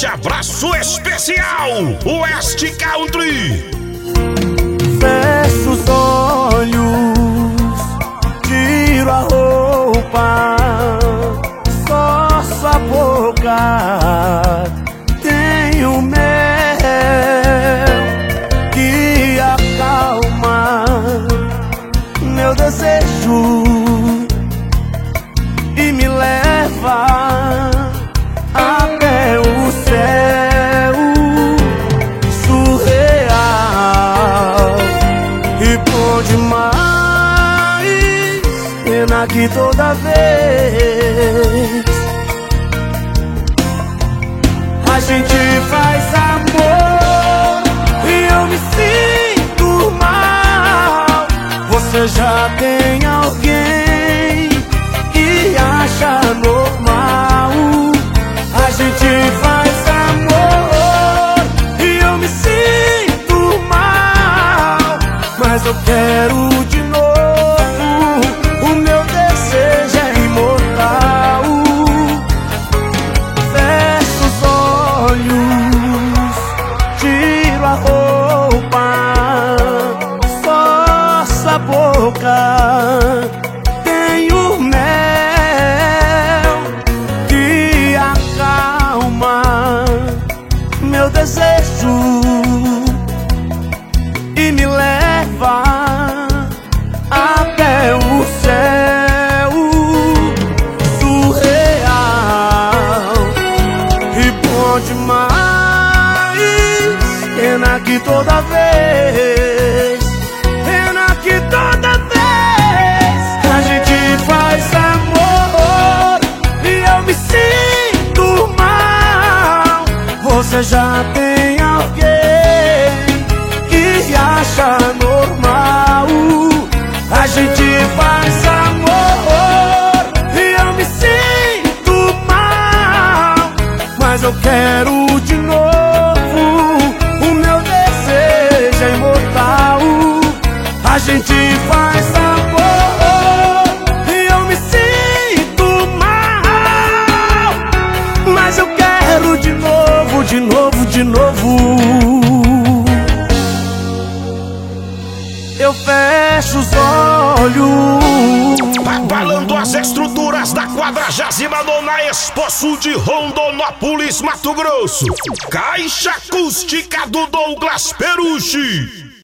forte abraço especial, West Country. Fecho os olhos, tiro a roupa, só sua boca tem o mel que acalma meu desejo e me leva até o céu surreal e bom demais. Pena que toda vez a gente faz amor e eu me sinto mal. Você já tem alguém que acha normal. A gente faz amor e eu me sinto mal, mas eu quero de novo. O meu desejo é imortal. Fecho os olhos, tiro a roupa, só sua boca tem o mel que acalma meu desejo e me leva até o céu surreal e bom demais. Pena que toda vez, pena que toda vez a gente faz amor e eu me sinto mal. Você já tem alguém que acha normal. A gente faz amor e eu me sinto mal, mas eu quero de novo. O meu desejo é imortal. A gente faz amor e eu me sinto mal, mas eu quero de novo, de novo, de novo. Eu fecho os olhos. Abalando as estruturas da 49ª Expo Sul de Rondonópolis, Mato Grosso. Caixa acústica do Douglas Perucci.